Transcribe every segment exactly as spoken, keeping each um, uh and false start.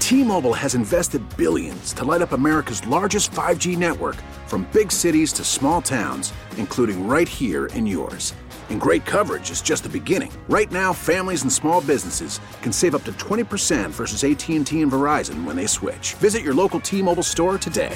T-Mobile has invested billions to light up America's largest five G network, from big cities to small towns, including right here in yours. And great coverage is just the beginning. Right now, families and small businesses can save up to twenty percent versus A T and T and Verizon when they switch. Visit your local T-Mobile store today.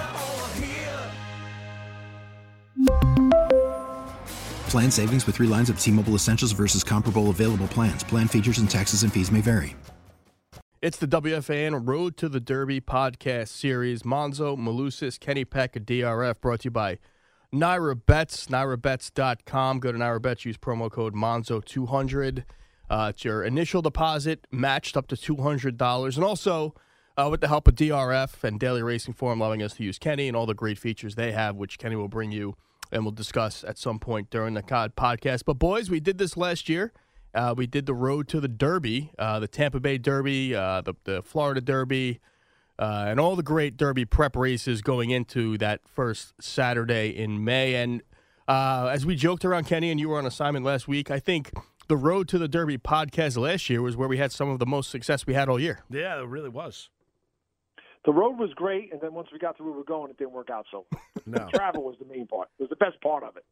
Plan savings with three lines of T-Mobile Essentials versus comparable available plans. Plan features and taxes and fees may vary. It's the W F A N Road to the Derby podcast series. Monzo, Malusis, Kenny Peck, and D R F, brought to you by Naira Bets, naira bets dot com. Go to Naira Bets, use promo code Monzo two hundred. Uh, it's your initial deposit matched up to two hundred dollars. And also, uh, with the help of D R F and Daily Racing Form, allowing us to use Kenny and all the great features they have, which Kenny will bring you and we'll discuss at some point during the C O D podcast. But, boys, we did this last year. Uh, we did the Road to the Derby, uh, the Tampa Bay Derby, uh, the, the Florida Derby, uh, and all the great Derby prep races going into that first Saturday in May. And uh, as we joked around, Kenny, and you were on assignment last week, I think the Road to the Derby podcast last year was where we had some of the most success we had all year. Yeah, it really was. The road was great, and then once we got to where we were going, it didn't work out. So no. The travel was the main part. It was the best part of it.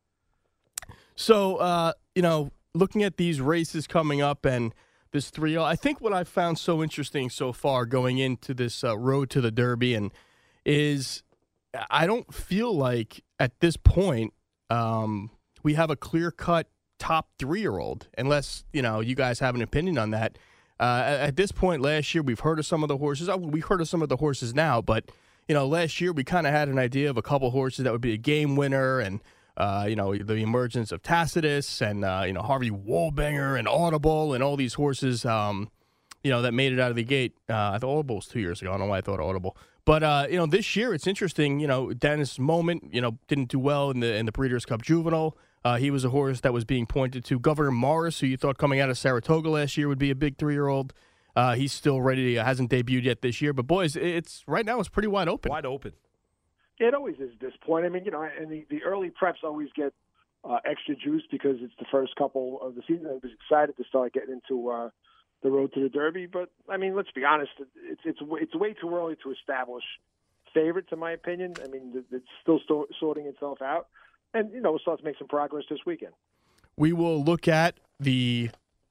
So, uh, you know, looking at these races coming up and this three oh, I think what I've found so interesting so far going into this uh, Road to the Derby and is I don't feel like at this point um, we have a clear-cut top three-year-old, unless, you know, you guys have an opinion on that. Uh, at this point last year, we've heard of some of the horses. Oh, we've heard of some of the horses now, but, you know, last year we kind of had an idea of a couple horses that would be a game winner and, uh, you know, the emergence of Tacitus and, uh, you know, Harvey Wallbanger and Audible and all these horses, um, you know, that made it out of the gate. Uh, I thought Audible was two years ago. I don't know why I thought Audible. But, uh, you know, this year it's interesting. You know, Dennis Moment, you know, didn't do well in the in the Breeders' Cup Juvenile. Uh, he was a horse that was being pointed to. Governor Morris, who you thought coming out of Saratoga last year would be a big three-year-old. Uh, he's still ready. To, hasn't debuted yet this year. But, boys, it's right now it's pretty wide open. Wide open. It always is at this point. I mean, you know, and the, the early preps always get uh, extra juice because it's the first couple of the season. I was excited to start getting into uh, the Road to the Derby. But, I mean, let's be honest. It's it's it's way too early to establish favorites, in my opinion. I mean, it's still sto- sorting itself out. And, you know, we'll start to make some progress this weekend. We will look at the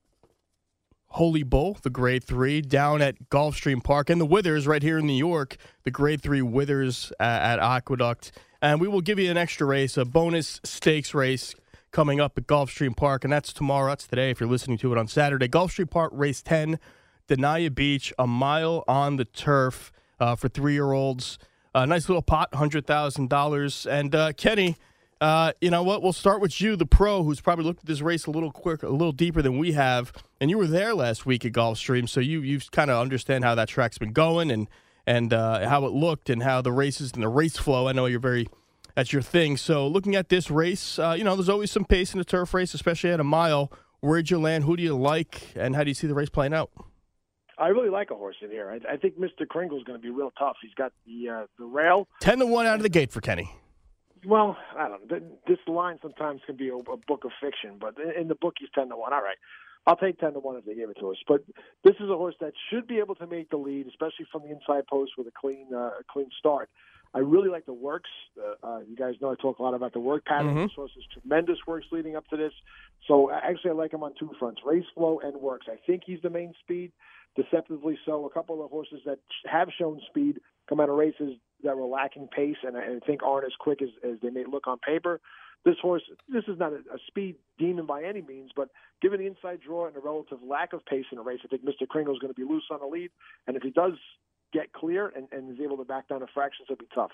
Holy Bull, the Grade three, down at Gulfstream Park, and the Withers right here in New York, the Grade three Withers at, at Aqueduct. And we will give you an extra race, a bonus stakes race coming up at Gulfstream Park, and that's tomorrow. That's today if you're listening to it on Saturday. Gulfstream Park, race ten, Denia Beach, a mile on the turf uh, for three-year-olds. A uh, nice little pot, one hundred thousand dollars. And, uh, Kenny, Uh, you know what? We'll start with you, the pro, who's probably looked at this race a little quick, a little deeper than we have. And you were there last week at Gulfstream, so you you kind of understand how that track's been going and and uh, how it looked and how the races and the race flow. I know you're very that's your thing. So looking at this race, uh, you know, there's always some pace in the turf race, especially at a mile. Where'd you land? Who do you like? And how do you see the race playing out? I really like a horse in here. I, I think Mister Kringle's going to be real tough. He's got the uh, the rail. ten to one out of the gate for Kenny. Well, I don't know. This line sometimes can be a, a book of fiction, but in the book he's ten to one. All right, I'll take ten to one if they give it to us. But this is a horse that should be able to make the lead, especially from the inside post with a clean, uh, a clean start. I really like the works. Uh, uh, you guys know I talk a lot about the work pattern. Mm-hmm. This horse has tremendous works leading up to this. So actually, I like him on two fronts: race flow and works. I think he's the main speed, deceptively so. A couple of horses that have shown speed come out of races that were lacking pace, and I think aren't as quick as, as they may look on paper. This horse, this is not a, a speed demon by any means, but given the inside draw and the relative lack of pace in a race, I think Mister Kringle is going to be loose on the lead, and if he does get clear and, and is able to back down the fractions, it'll be tough.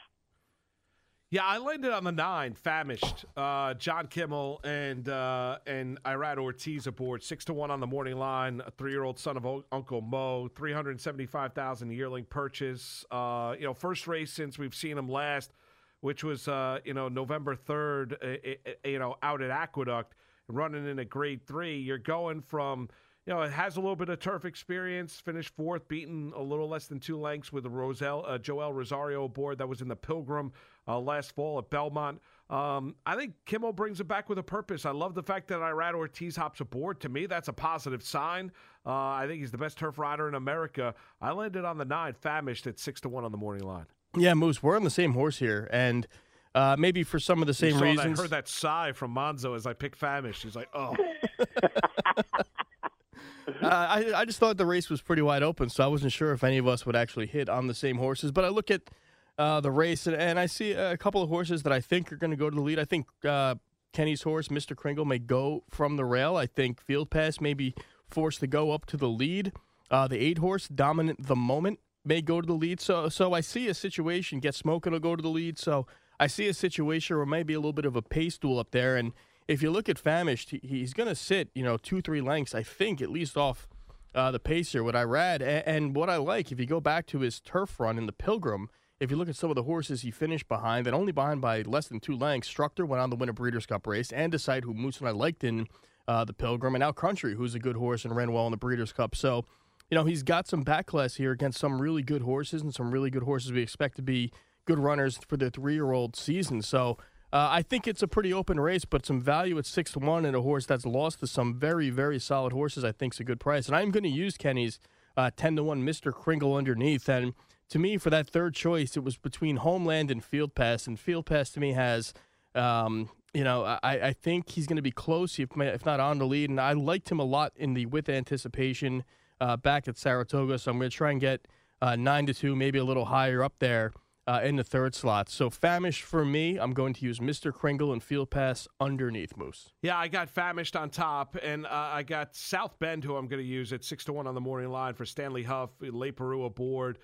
Yeah, I landed on the nine, famished. Uh, John Kimmel and uh, and Irad Ortiz aboard, six to one on the morning line. A three-year-old son of o- Uncle Mo, three hundred seventy-five thousand yearling purchase. Uh, you know, first race since we've seen him last, which was uh, you know November third. Uh, you know, out at Aqueduct, running in a Grade three. You're going from. You know, it has a little bit of turf experience, finished fourth, beaten a little less than two lengths with the Roselle, uh, Joel Rosario aboard that was in the Pilgrim uh, last fall at Belmont. Um, I think Kimmel brings it back with a purpose. I love the fact that Irad Ortiz hops aboard. To me, that's a positive sign. Uh, I think he's the best turf rider in America. I landed on the nine, Famished at six to one on the morning line. Yeah, Moose, we're on the same horse here, and uh, maybe for some of the same you saw reasons. That, I heard that sigh from Monzo as I picked Famished. He's like, oh. Uh, I, I just thought the race was pretty wide open, so I wasn't sure if any of us would actually hit on the same horses. But I look at uh, the race, and, and I see a couple of horses that I think are going to go to the lead. I think uh, Kenny's horse, Mister Kringle, may go from the rail. I think Field Pass may be forced to go up to the lead. Uh, the eight horse, Dominant the Moment, may go to the lead. So, so I see a situation. Get Smoking will go to the lead. So I see a situation where maybe a little bit of a pace duel up there, and if you look at Famished, he, he's going to sit, you know, two, three lengths, I think, at least off uh, the pace here, what I read. And, and what I like, if you go back to his turf run in the Pilgrim, if you look at some of the horses he finished behind, and only behind by less than two lengths, Structor went on to win a Breeders' Cup race, and Decide, who Moose and I liked in uh, the Pilgrim, and now Country, who's a good horse and ran well in the Breeders' Cup. So, you know, he's got some back class here against some really good horses, and some really good horses we expect to be good runners for their three-year-old season. So, Uh, I think it's a pretty open race, but some value at six to one and a horse that's lost to some very, very solid horses I think is a good price. And I'm going to use Kenny's uh, ten to one Mister Kringle underneath. And to me, for that third choice, it was between Homeland and Field Pass. And Field Pass to me has, um, you know, I, I think he's going to be close, if, if not on the lead. And I liked him a lot in the With Anticipation uh, back at Saratoga. So I'm going to try and get uh, nine to two, maybe a little higher up there. Uh, in the third slot. So Famished for me, I'm going to use Mister Kringle and Field Pass underneath, Moose. Yeah, I got Famished on top, and uh, I got South Bend, who I'm going to use at six to one on the morning line for Stanley Huff, Le Peru aboard,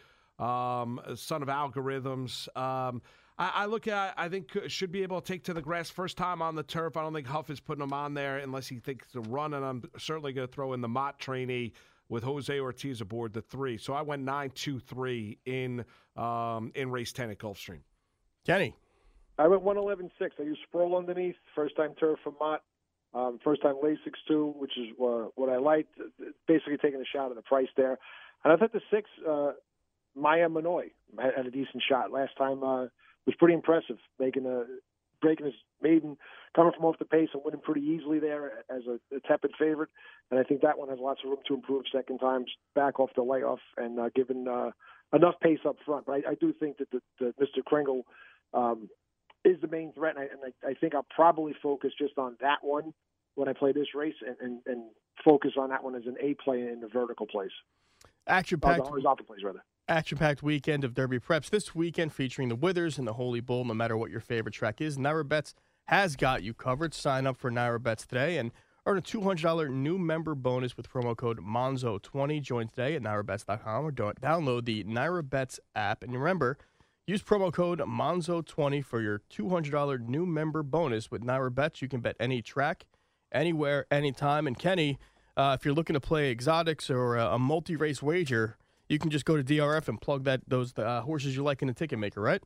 um, son of Algorithms. Um, I, I look at, I think, should be able to take to the grass first time on the turf. I don't think Huff is putting him on there unless he thinks to run, and I'm certainly going to throw in the Mott trainee with Jose Ortiz aboard the three. So I went nine two three in um, in race ten at Gulfstream. Kenny. I went one eleven six. I used Sproul underneath, first time turf from Mott, um, first time Lasix too, which is uh, what I liked. Basically taking a shot at the price there. And I thought the six, uh, Maya Manoy, had, had a decent shot. Last time uh, was pretty impressive, making a breaking his maiden, coming from off the pace and winning pretty easily there as a, a tepid favorite. And I think that one has lots of room to improve second times, back off the layoff and uh, given uh, enough pace up front. But I, I do think that the, the Mister Kringle um, is the main threat, and, I, and I, I think I'll probably focus just on that one when I play this race and, and, and focus on that one as an A play in the vertical place. Action-packed. Oh, the horizontal place, rather. Action-packed weekend of Derby Preps this weekend featuring the Withers and the Holy Bull, no matter what your favorite track is. Naira Bets has got you covered. Sign up for Naira Bets today and earn a two hundred dollars new member bonus with promo code Monzo twenty. Join today at Naira Bets dot com or don't download the Naira Bets app. And remember, use promo code Monzo twenty for your two hundred dollars new member bonus with Naira Bets. You can bet any track, anywhere, anytime. And Kenny, uh, if you're looking to play exotics or a, a multi-race wager, you can just go to D R F and plug that those uh, horses you like in the ticket maker, right?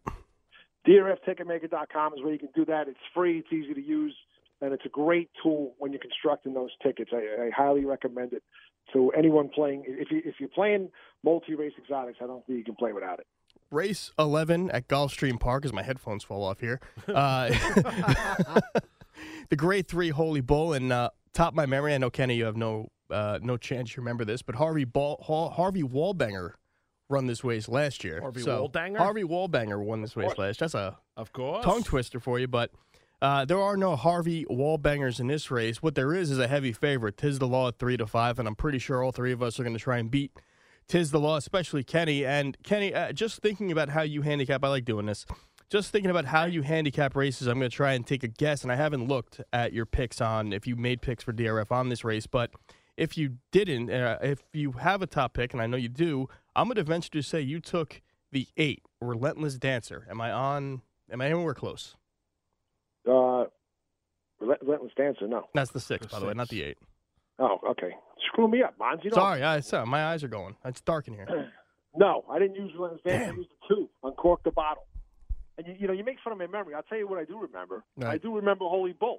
D R F ticket maker dot com is where you can do that. It's free, it's easy to use, and it's a great tool when you're constructing those tickets. I, I highly recommend it to anyone playing. If, you, if you're playing multi-race exotics, I don't think you can play without it. Race eleven at Gulfstream Park, as my headphones fall off here. Uh, the Grade three Holy Bull, and uh, top of my memory, I know, Kenny, you have no uh, no chance you remember this, but Harvey Ball, Harvey Wallbanger run this race last year. Harvey so, Wallbanger? Harvey Wallbanger won this race last. That's a of course tongue twister for you, but uh, there are no Harvey Wallbangers in this race. What there is is a heavy favorite. Tiz the Law at three to five, and I'm pretty sure all three of us are going to try and beat Tiz the Law, especially Kenny. And Kenny, uh, just thinking about how you handicap, I like doing this. Just thinking about how you handicap races, I'm going to try and take a guess, and I haven't looked at your picks on if you made picks for D R F on this race, but if you didn't, uh, if you have a top pick, and I know you do, I'm going to venture to say you took the eight, Relentless Dancer. Am I on? Am I anywhere close? Uh, Relentless Dancer, no. That's the six, The by the way, six. not the eight. Oh, okay. Screw me up, Mons. You know, Sorry, I saw my eyes are going. It's dark in here. No, I didn't use Relentless Dancer. Damn. I used the two. Uncork the bottle. And, you, you know, you make fun of my memory. I'll tell you what I do remember. Right. I do remember Holy Bull.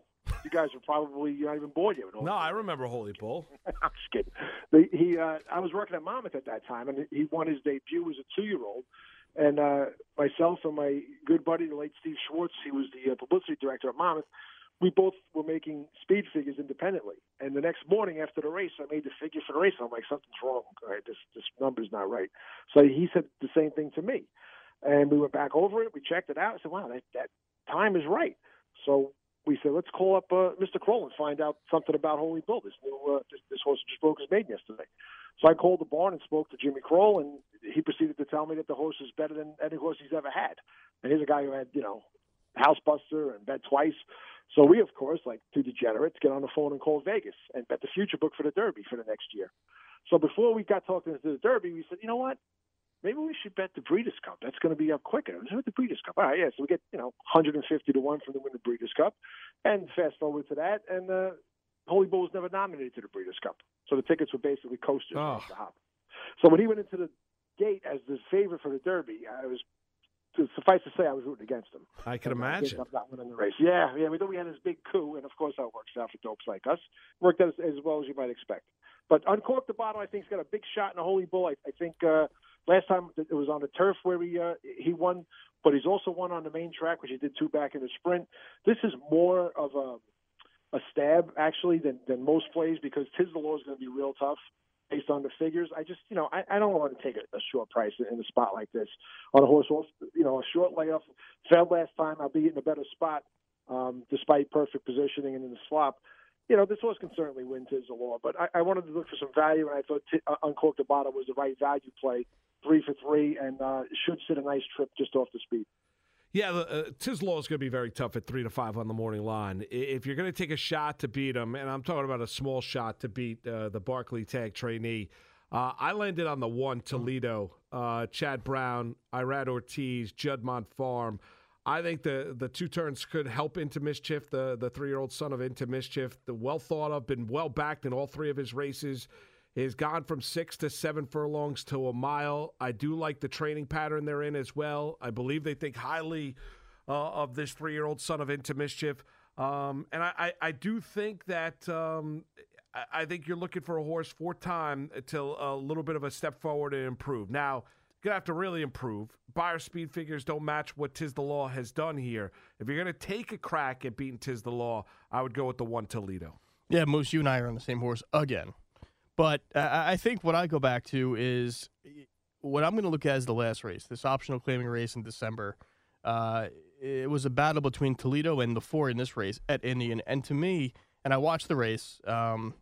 You guys were probably you're not even born yet. No, I remember Holy Bull. I'm just kidding. The, he, uh, I was working at Monmouth at that time, and he won his debut as a two-year-old. And uh, myself and my good buddy, the late Steve Schwartz, he was the uh, publicity director at Monmouth. We both were making speed figures independently. And the next morning after the race, I made the figure for the race. I'm like, something's wrong. All right, this this number's not right. So he said the same thing to me. And we went back over it. We checked it out. I said, wow, that, that time is right. So we said, let's call up uh, Mister Kroll and find out something about Holy Bull. This new uh, this, this horse just broke his maiden yesterday. So I called the barn and spoke to Jimmy Kroll, and he proceeded to tell me that the horse is better than any horse he's ever had. And he's a guy who had, you know, Housebuster and bet twice. So we, of course, like two degenerates, get on the phone and call Vegas and bet the future book for the Derby for the next year. So before we got talking to the Derby, we said, you know what? Maybe we should bet the Breeders' Cup. That's going to be up quicker. Let's bet the Breeders' Cup. All right, yeah. So we get, you know, one hundred fifty to one from the win the Breeders' Cup. And fast forward to that, and uh, Holy Bull was never nominated to the Breeders' Cup. So the tickets were basically coasters oh. off the hop. So when he went into the gate as the favorite for the Derby, I was, to suffice to say, I was rooting against him. I can and imagine. I not winning the race. Yeah, yeah. We thought we had this big coup, and of course that works out for dopes like us. Worked out as, as well as you might expect. But Uncork the Bottle, I think, has got a big shot in the Holy Bull. I, I think uh, last time it was on the turf where he uh, he won, but he's also won on the main track, which he did two back in the sprint. This is more of a a stab, actually, than, than most plays because Tiz the Law is going to be real tough based on the figures. I just, you know, I, I don't want to take a, a short price in a spot like this on a horse. You know, a short layoff. Failed last time. I'll be in a better spot um, despite perfect positioning and in the slop. You know, this horse can certainly win Tiz the Law, but I, I wanted to look for some value, and I thought T- uh, Uncork the Bottle was the right value play, three for three, and uh, should sit a nice trip just off the speed. Yeah, uh, Tiz Law is going to be very tough at three to five on the morning line. If you're going to take a shot to beat him, and I'm talking about a small shot to beat uh, the Barclay Tag trainee, uh, I landed on the one Toledo, uh, Chad Brown, Irad Ortiz, Juddmonte Farm. I think the the two turns could help Into Mischief, the the three year old son of Into Mischief. The well thought of, been well backed in all three of his races. Has gone from six to seven furlongs to a mile. I do like the training pattern they're in as well. I believe they think highly uh, of this three-year-old son of Into Mischief. Um, and I, I, I do think that um, I, I think you're looking for a horse for time till a little bit of a step forward and improve. Now, you're going to have to really improve. Buyer speed figures don't match what Tiz the Law has done here. If you're going to take a crack at beating Tiz the Law, I would go with the one Toledo. Yeah, Moose, you and I are on the same horse again. But uh, I think what I go back to is what I'm going to look at as the last race, this optional claiming race in December. Uh, it was a battle between Toledo and the four in this race at Indian. And to me, and I watched the race, um,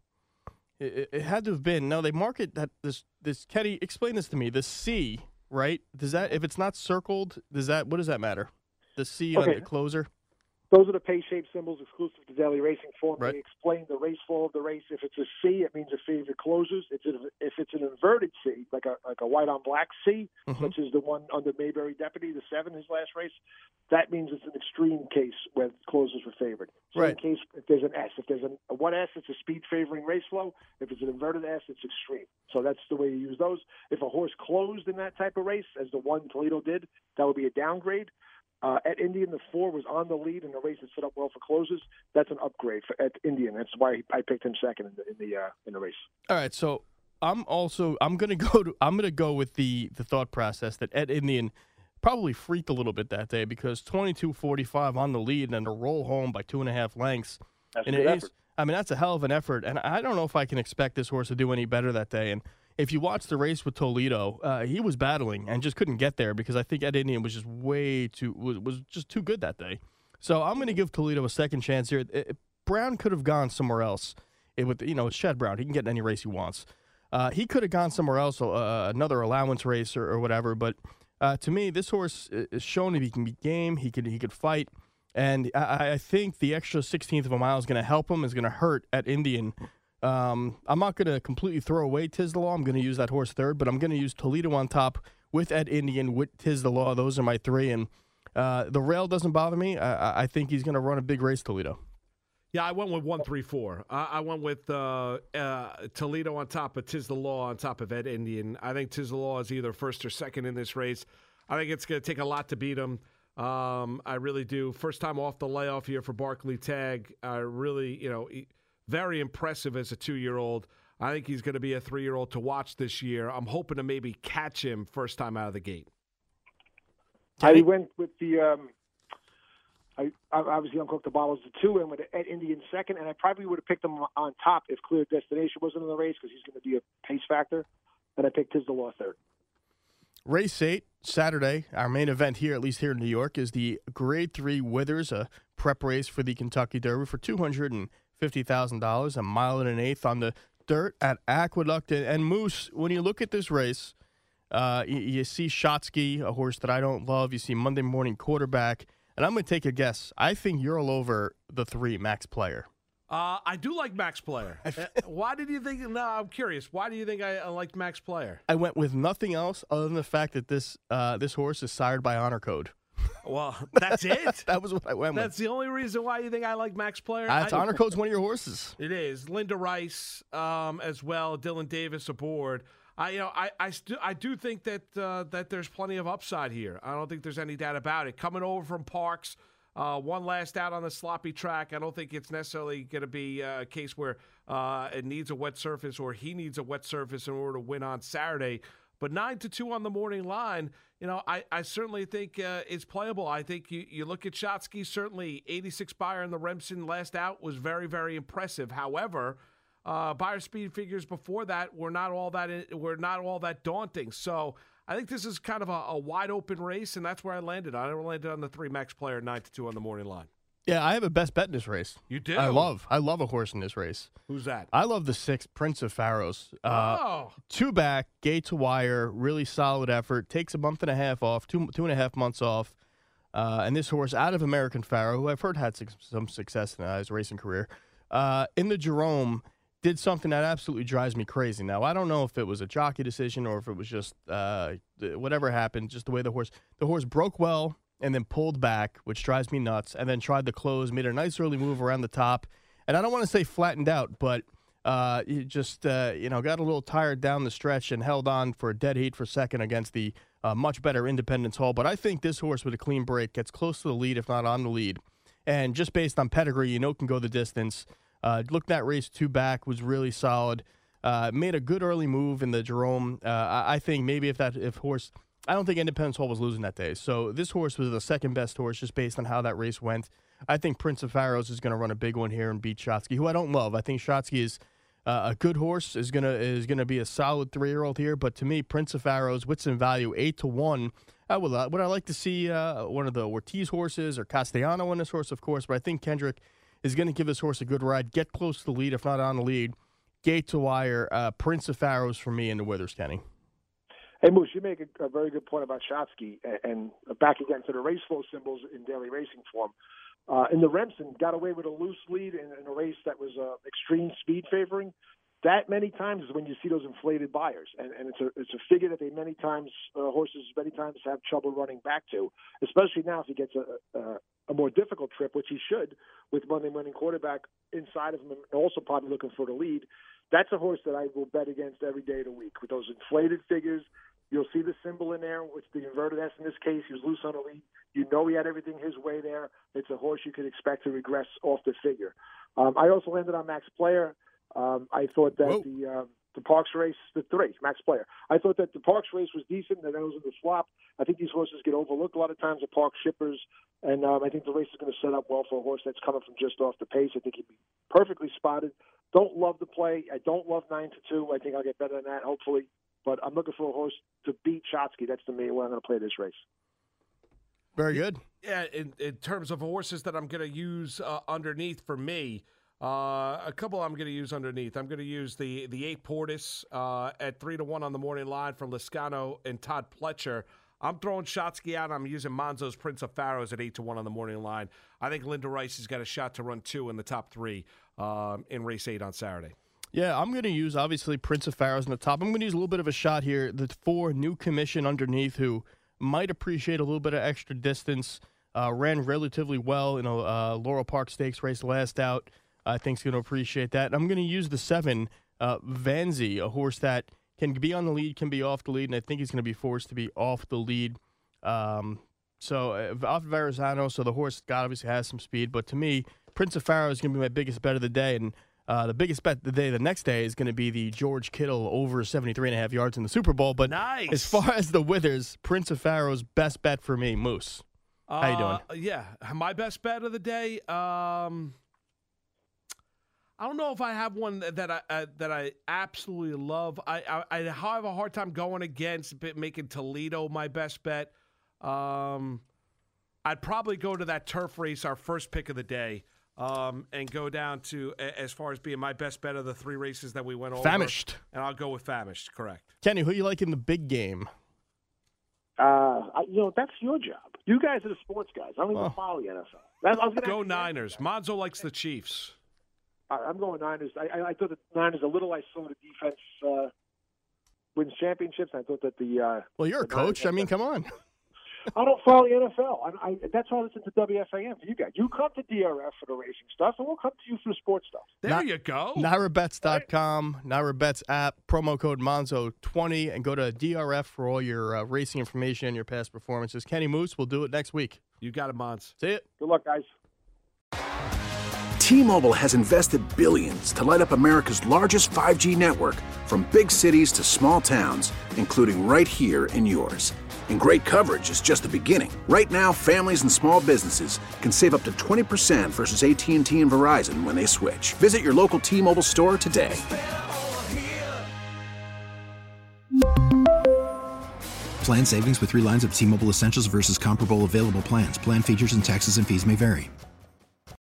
it, it had to have been. Now, they market that this, this, Kenny, explain this to me. The C, right? Does that, if it's not circled, does that, what does that matter? The C okay. on the closer? Those are the pay-shaped symbols exclusive to Daily Racing Form. Right. They explain the race flow of the race. If it's a C, it means a favorite closes. If it's, if it's an inverted C, like a like a white-on-black C, mm-hmm. such as the one under Mayberry Deputy, the seven, his last race, that means it's an extreme case where closes were favored. So right. in case if there's an S, if there's an, a one S, it's a speed-favoring race flow. If it's an inverted S, it's extreme. So that's the way you use those. If a horse closed in that type of race, as the one Toledo did, that would be a downgrade. Uh, at Indian, the four was on the lead, and the race had set up well for closes. That's an upgrade for, at Indian. That's why I picked him second in the in the, uh, in the race. All right, so I'm also I'm gonna go to I'm gonna go with the the thought process that at Indian probably freaked a little bit that day because twenty-two forty-five on the lead and to roll home by two and a half lengths. That's and a good it effort. Is, I mean, that's a hell of an effort, and I don't know if I can expect this horse to do any better that day. And if you watch the race with Toledo, uh, he was battling and just couldn't get there because I think Ed Indian was just way too was, was just too good that day. So I'm going to give Toledo a second chance here. It, it, Brown could have gone somewhere else. It with you know it's Chad Brown. He can get in any race he wants. Uh, he could have gone somewhere else, uh, another allowance race or, or whatever. But uh, to me, this horse is shown that he can be game. He could he could fight. And I, I think the extra sixteenth of a mile is going to help him, is going to hurt at Indian. Um, I'm not going to completely throw away Tiz the Law. I'm going to use that horse third, but I'm going to use Toledo on top with at Indian, with Tiz the Law. Those are my three. And uh, the rail doesn't bother me. I, I think he's going to run a big race, Toledo. Yeah, I went with one, three, four. I, I went with uh, uh, Toledo on top of Tiz the Law on top of Ed Indian. I think Tiz the Law is either first or second in this race. I think it's going to take a lot to beat him. Um, I really do. First time off the layoff here for Barclay Tagg. I really, you know, very impressive as a two-year-old. I think he's going to be a three-year-old to watch this year. I'm hoping to maybe catch him first time out of the gate. I went with the um, I, I obviously uncooked the bottles to two and with Ed Indy in second, and I probably would have picked him on top if Clear Destination wasn't in the race because he's going to be a pace factor, and I picked Tiz the Law third. Race eight, Saturday, our main event here, at least here in New York, is the Grade three Withers, a prep race for the Kentucky Derby for two hundred fifty thousand dollars, a mile and an eighth on the dirt at Aqueduct. And Moose, when you look at this race, uh, you, you see Shotsky, a horse that I don't love. You see Monday Morning Quarterback. And I'm going to take a guess. I think you're all over the three, Max Player. Uh, I do like Max Player. uh, why did you think? No, I'm curious. Why do you think I, I like Max Player? I went with nothing else other than the fact that this uh, this horse is sired by Honor Code. Well, that's it. That was what I went That's with. the only reason why you think I like Max Player. That's I, Honor Code's one of your horses. It is. Linda Rice um, as well. Dylan Davis aboard. I, you know, I, I, st- I do think that uh, that there's plenty of upside here. I don't think there's any doubt about it. Coming over from Parks. Uh, one last out on the sloppy track. I don't think it's necessarily going to be a case where uh, it needs a wet surface or he needs a wet surface in order to win on Saturday. But nine to two on the morning line, you know, I, I certainly think uh, it's playable. I think you, you look at Shotsky, certainly eighty-six Beyer in the Remsen last out was very, very impressive. However, uh, Beyer speed figures before that were not all that were not all that daunting. So I think this is kind of a, a wide open race, and that's where I landed. I landed on the three Max Player, nine to two on the morning line. Yeah, I have a best bet in this race. You do? I love, I love a horse in this race. Who's that? I love the six, Prince of Pharaohs. Uh, oh, two back, gate to wire, really solid effort. Takes a month and a half off, two two and a half months off. Uh, and this horse out of American Pharaoh, who I've heard had su- some success in his racing career, uh, in the Jerome. Did something that absolutely drives me crazy. Now, I don't know if it was a jockey decision or if it was just uh, whatever happened, just the way the horse the horse broke well and then pulled back, which drives me nuts, and then tried to close, made a nice early move around the top. And I don't want to say flattened out, but uh, he just uh, you know got a little tired down the stretch and held on for a dead heat for second against the uh, much better Independence Hall. But I think this horse with a clean break gets close to the lead, if not on the lead. And just based on pedigree, you know can go the distance. Uh, looked at race two back, was really solid. Uh, made a good early move in the Jerome. Uh, I, I think maybe if that if horse, I don't think Independence Hall was losing that day. So this horse was the second best horse just based on how that race went. I think Prince of Pharaohs is going to run a big one here and beat Shotsky, who I don't love. I think Shotsky is uh, a good horse, is gonna is gonna be a solid three year old here. But to me, Prince of Pharaohs, wits and value eight to one. I would uh, would I like to see uh, one of the Ortiz horses or Castellano win this horse, of course. But I think Kendrick is going to give this horse a good ride, get close to the lead, if not on the lead. Gate to wire, uh, Prince of Pharaohs for me in the Withers, Kenny. Hey, Moose, you make a, a very good point about Shotsky, and, and back again to the race flow symbols in daily racing form. Uh, in the Remsen, got away with a loose lead in, in a race that was uh, extreme speed favoring. That many times is when you see those inflated Beyers, and, and it's a it's a figure that they many times uh, horses many times have trouble running back to, especially now if he gets a, a a more difficult trip, which he should, with Monday Morning Quarterback inside of him, and also probably looking for the lead. That's a horse that I will bet against every day of the week with those inflated figures. You'll see the symbol in there, which the inverted S in this case. He was loose on the lead. You know he had everything his way there. It's a horse you could expect to regress off the figure. Um, I also landed on Max Player. Um, I thought that Whoa. the um, the Parks race, the three, Max Player. I thought that the Parks race was decent, and that was in the slop. I think these horses get overlooked a lot of times at Park shippers, and um, I think the race is going to set up well for a horse that's coming from just off the pace. I think he'd be perfectly spotted. Don't love the play. I don't love nine to two. I think I'll get better than that, hopefully. But I'm looking for a horse to beat Shotsky. That's to me where I'm going to play this race. Very good. Yeah, in, in terms of horses that I'm going to use uh, underneath for me, uh, a couple I'm going to use underneath. I'm going to use the the eight Portis uh, at three to one on the morning line from Liscano and Todd Pletcher. I'm throwing Shotsky out. I'm using Monzo's Prince of Pharaohs at eight to one on the morning line. I think Linda Rice has got a shot to run two in the top three um, in race eight on Saturday. Yeah, I'm going to use, obviously, Prince of Pharaohs in the top. I'm going to use a little bit of a shot here. The four new commission underneath who might appreciate a little bit of extra distance. Uh, ran relatively well in a uh, Laurel Park Stakes race last out. I think he's going to appreciate that. And I'm going to use the seven, uh, Vanzi, a horse that can be on the lead, can be off the lead, and I think he's going to be forced to be off the lead. Um, So uh, off of Verrazano, so the horse God obviously has some speed, but to me, Prince of Pharaoh is going to be my biggest bet of the day, and uh, the biggest bet of the day the next day is going to be the George Kittle over seventy-three and a half yards in the Super Bowl. But nice. As far as the withers, Prince of Pharaoh's best bet for me, Moose. How you doing? Uh, yeah, my best bet of the day. Um, I don't know if I have one that I uh, that I absolutely love. I, I I have a hard time going against making Toledo my best bet. Um, I'd probably go to that turf race, our first pick of the day, um, and go down to as far as being my best bet of the three races that we went over. Famished. And I'll go with Famished. Correct. Kenny, who you like in the big game? Uh, I, you know, that's your job. You guys are the sports guys. I don't even Oh. follow the N F L. That, I was gonna Go ask you Niners. that. Monzo likes the Chiefs. I, I'm going Niners. I, I, I thought the Niners, a little I saw the defense uh, wins championships. I thought that the uh, Well, you're a the Niners coach. had I mean, the- come on. I don't follow the N F L. I, I, that's why I listen to W F A M for you guys. You come to D R F for the racing stuff, and we'll come to you for the sports stuff. There Not- you go. Naira Bets dot com, Naira Bets app, promo code Monzo twenty, and go to D R F for all your uh, racing information, your past performances. Kenny Moose, we'll do it next week. You got it, Mons. See it. Good luck, guys. T-Mobile has invested billions to light up America's largest five G network, from big cities to small towns, including right here in yours. And great coverage is just the beginning. Right now, families and small businesses can save up to twenty percent versus A T and T and Verizon when they switch. Visit your local T-Mobile store today. Plan savings with three lines of T-Mobile Essentials versus comparable available plans. Plan features and taxes and fees may vary.